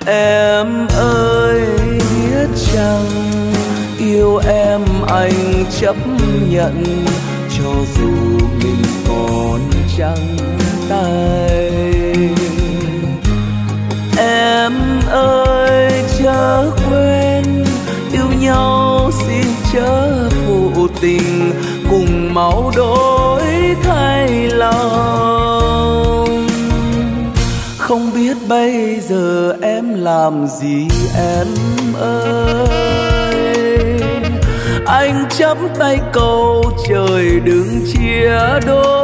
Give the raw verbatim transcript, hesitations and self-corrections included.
Em ơi biết chăng yêu em anh chấp nhận, cho dù mình còn trắng tay. Em ơi chớ quên yêu nhau xin chớ phụ tình, cùng máu đổi thay lòng. Không biết bây giờ em làm gì em ơi, anh chắp tay cầu trời đừng chia đôi.